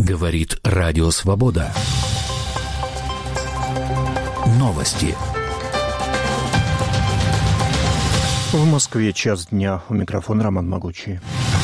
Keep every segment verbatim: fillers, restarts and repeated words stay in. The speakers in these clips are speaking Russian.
Говорит Радио Свобода. Новости. В Москве час дня. У микрофона Роман Могучий.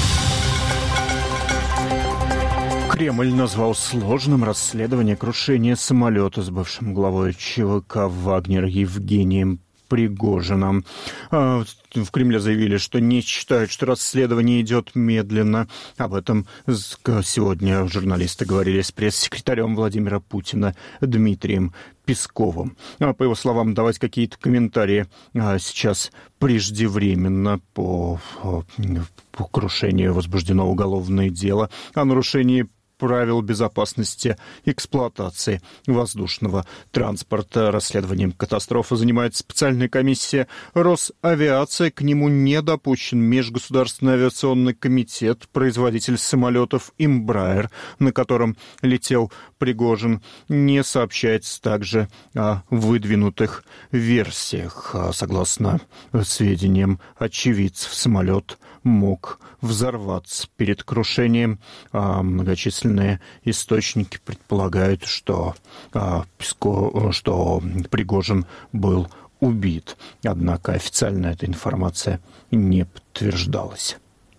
Кремль назвал сложным расследование крушения самолета с бывшим главой ЧВК «Вагнер» Евгением Пригожиным. В Кремле заявили, что не считают, что расследование идет медленно. Об этом сегодня журналисты говорили с пресс-секретарем Владимира Путина Дмитрием Песковым. По его словам, давать какие-то комментарии сейчас преждевременно. По, по крушению возбуждено уголовное дело о нарушении правил безопасности эксплуатации воздушного транспорта. Расследованием катастрофы занимается специальная комиссия Росавиации. К нему не допущен Межгосударственный авиационный комитет, производитель самолетов Embraer, на котором летел Пригожин. Не сообщается также о выдвинутых версиях. Согласно сведениям очевидцев, самолет мог взорваться перед крушением. Многочисленные источники предполагают, что, Песко, что Пригожин был убит. Однако официально эта информация не подтверждалась.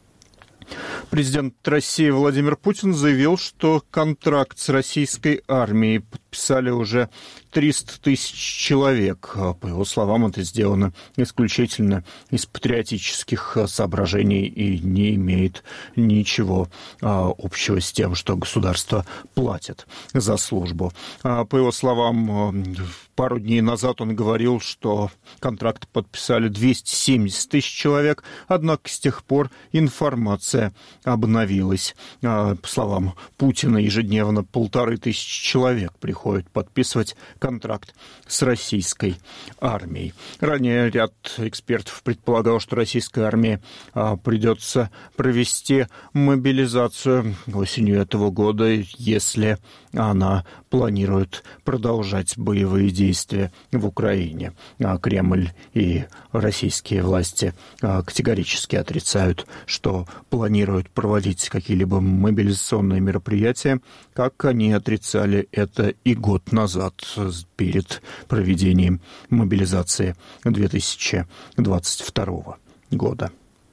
Президент России Владимир Путин заявил, что контракт с российской армией подписали уже триста тысяч человек. По его словам, это сделано исключительно из патриотических соображений и не имеет ничего общего с тем, что государство платит за службу. По его словам, пару дней назад он говорил, что контракт подписали двести семьдесят тысяч человек, однако с тех пор информация обновилась. По словам Путина, ежедневно полторы тысячи человек приходят подписывать контракт с российской армией. Ранее ряд экспертов предполагал, что российской армии а, придется провести мобилизацию осенью этого года, если она планирует продолжать боевые действия в Украине. А Кремль и российские власти а, категорически отрицают, что планируют проводить какие-либо мобилизационные мероприятия, как они отрицали это и год назад перед проведением мобилизации две тысячи двадцать второго года.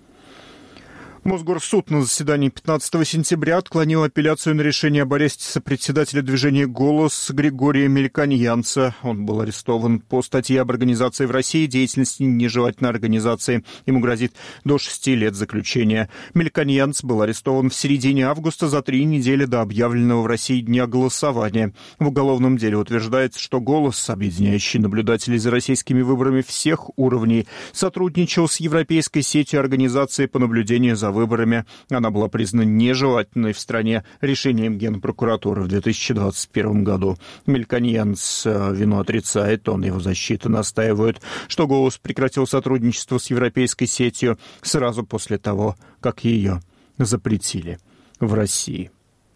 Мосгорсуд на заседании пятнадцатого сентября отклонил апелляцию на решение об аресте сопредседателя движения «Голос» Григория Мельконьянца. Он был арестован по статье об организации в России деятельности нежелательной организации. Ему грозит до шести лет заключения. Мельконьянц был арестован в середине августа за три недели до объявленного в России дня голосования. В уголовном деле утверждается, что «Голос», объединяющий наблюдателей за российскими выборами всех уровней, сотрудничал с Европейской сетью организаций по наблюдению за выборами. Она была признана нежелательной в стране решением Генпрокуратуры в две тысячи двадцать первом году. Мельконьянц вину отрицает, он и его защита настаивают, что «Голос» прекратил сотрудничество с Европейской сетью сразу после того, как ее запретили в России.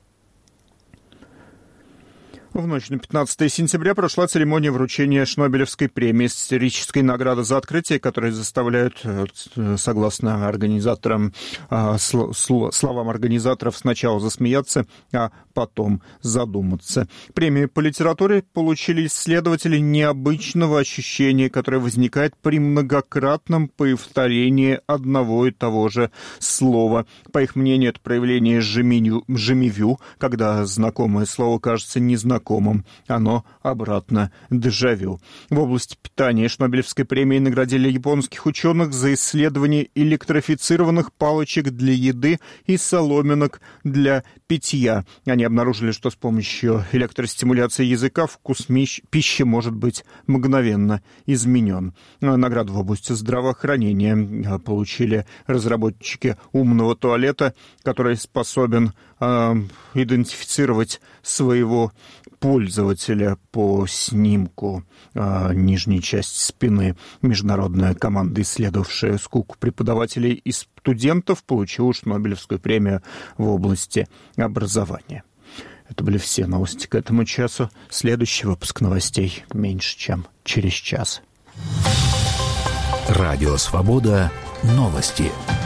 В ночь на пятнадцатое сентября прошла церемония вручения Шнобелевской премии, исторической награды за открытия, которые заставляют, согласно организаторам, словам организаторов, сначала засмеяться, а потом задуматься. Премию по литературе получили исследователи необычного ощущения, которое возникает при многократном повторении одного и того же слова. По их мнению, это проявление жемивю, когда знакомое слово кажется незнакомым. Оно обратно дежавю. В области питания Шнобелевской премией наградили японских ученых за исследование электрифицированных палочек для еды и соломинок для питья. Они обнаружили, что с помощью электростимуляции языка вкус пищи может быть мгновенно изменен. Награду в области здравоохранения получили разработчики умного туалета, который способен э, идентифицировать своего пользователя по снимку э, нижней части спины. Международная команда, исследовавшая скуку преподавателей и студентов, получила Шнобелевскую премию в области образования. Это были все новости к этому часу. Следующий выпуск новостей меньше, чем через час. Радио «Свобода». Новости.